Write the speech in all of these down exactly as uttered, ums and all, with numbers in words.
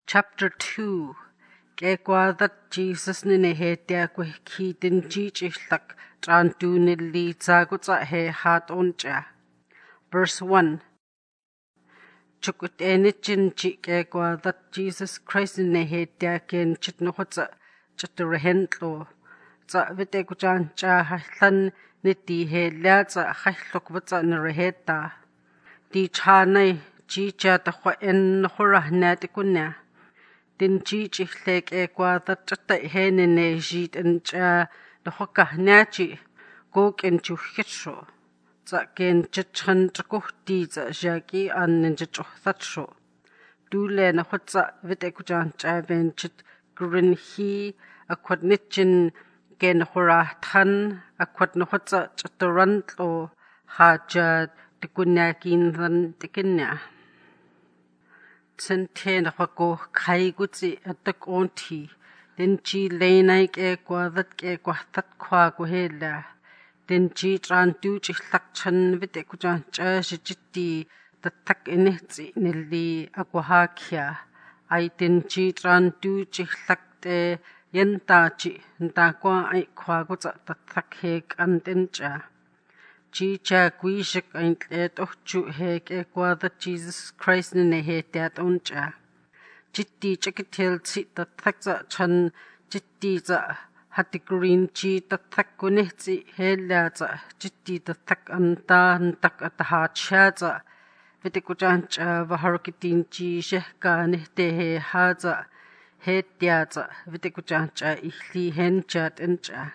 Chapter two. Kekwadat Jesus ninehetia kweki dinjichihlak trantunili tsagutsa he hatoncha. Verse one. Chukut enichin chi kekwadat Jesus Christ ninehetia ken chitnohotsa chaturehentlo. Tsa vite kuchancha hahlan niti he liatsa hahlok vatsa nireheta. Di chanay chicha tahwa en hurahnatikuna. Din chichi hlek e kwadat chata hene ne jit en cha lahokah nachi gok en chuhitsho. Tsa ken chachan chakuhti tsa jaki an en chachuhtatsho. Dule na hotsa vite kuchan cha ben chit grin hi akwad nichin ken hurahtan akwad na hotsa chaturantlo haja tikunakin than tikinya. Sente na wako kai gutsi atak onti. Den chi leinay ke kwadat ke kwatat kwa kuhela. Den chi trantu chihlak chan vite kuchan cha shijiti tatak initsi nili akwahakya. Ay den chi trantu chihlak te yenta chi nta kwa ay kwa gutsa tatak hek antencha. Chi cha kuishik ain tlet ochchu hek e kwadat Jesus Christ nene he tiat oncha. Chitti chakitil tsi tatak za chan chitti za hati green chi tatak kunitsi hela za chitti tatak anta ntak ataha cha za vite kuchancha vaharukitin chi shehka nehte he ha za he tia za vite kuchancha ihli henchat encha.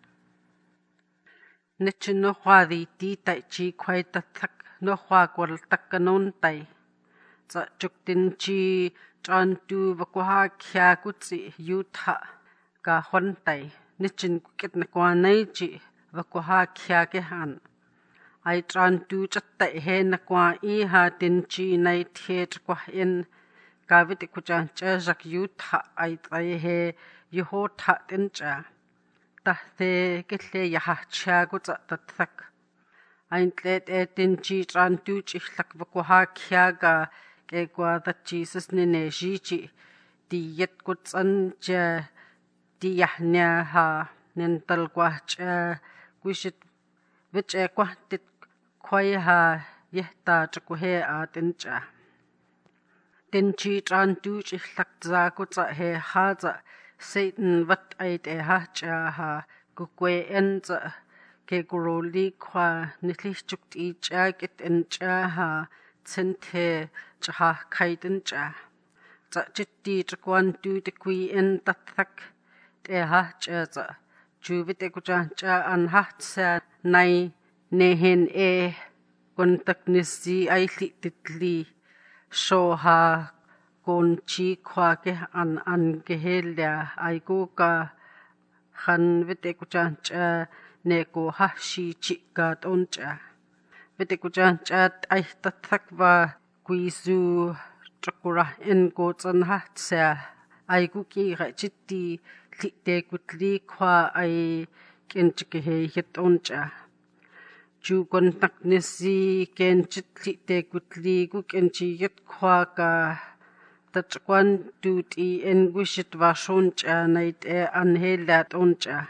Nichi no hwadi ti tai chi kway tatak no hwagwal takanon tai. Tsa chuktin chi chantu wakwaha kya kutsi yutha ka hwan tai. Nichin kukit na kwanay chi wakwaha kya kehan. Ay chantu chatai he na kwa iha tin chi nay the chakwah in. Ka viti kuchan chajak yutha ay tay he yuhotha tincha. Tahte kille yahachya gutsa tatak. Ain tlet e tinchi trantu chihlak wakwaha kya ga ke kwadat Jesus nene jichi. Di yet gutsan cha di yahnya ha nental kwah cha kushit vich e kwah tit kway ha yehta chakwahe a tincha. Tinchi trantu chihlak za gutsa he ha za Satan vat ait e hacha ha kukwe enza ke guroli kwa nitlich chukti cha kit encha ha tsente chaha kait encha. Tsa chitti chakwan tu te kui en tatak te hacha za juvite kuchancha an hatsa nai nehen e kontak nisi aili titli so ha kon chi kwa ke an an gehelia ay ko ka han vite kuchancha ne ko hashi chika toncha vite kuchancha ay tatak va kuisu chakura en ko tsan hatsa ay ko ki ga chitti lite kutli kwa ay kenchike he hitoncha ju kontak nisi ken chitli te kutli ku kenchi yet kwa ka Tachkwan tuti en wishit vashoncha nait e anhelat oncha.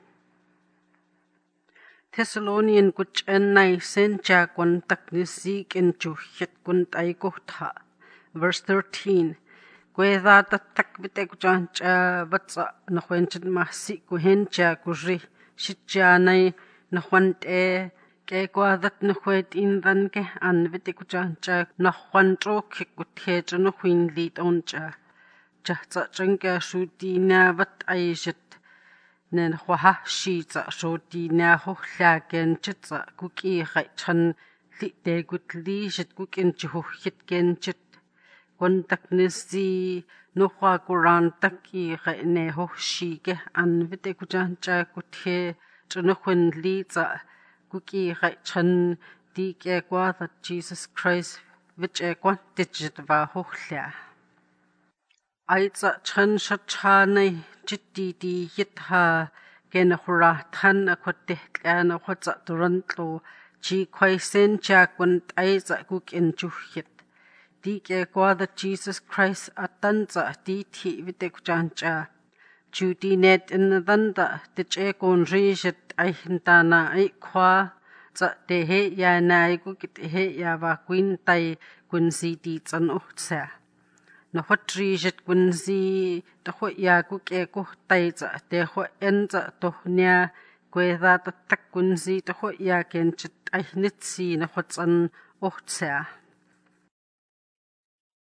Thessalonian kuch en nai sencha kwan taknisik en chuhit kunt ay kuhtha. Verse thirteen. Kweda tatak vite kuchancha vatsa nahuenchat mahsi kuhencha kuzri shitcha nai nahuant e ke kwadat nahuet indan ke an vite kuchancha nahuant chokik kuthecha nahuin lit oncha. Chahtsa chanka shuti na vat aishit nen huaha shitsa shuti na hohla ken chitsa kuki hai chan lite kutli shit kukin chuhit ken chit. Kontak nisi nuhwa kuran taki hai ne hohshi ke an vite kuchancha kuthe chanuhuin litsa kuki hai chan di ke kwadat Jesus Christ vich e kwantijit va hohla. Aitsa chan shachanay chitti di yitha ken hurahtan akwate klan hotsa durantlo chi kway sencha kwant aitsa kukin chuhit. Diik'eeguada Jesus Christ atanza diiti vitekjancha. Judinet innadanda tich'eekunrishit aihntana aikwa za tehe ya naiku kitehe ya va quintai kunsi di tsan uhtsa. Nahotrijit kunsi taho ya kuk'eeku taiza teho enza tohnia kweda tatak kunsi taho ya kenchit aihnitsi nahotsan uhtsa.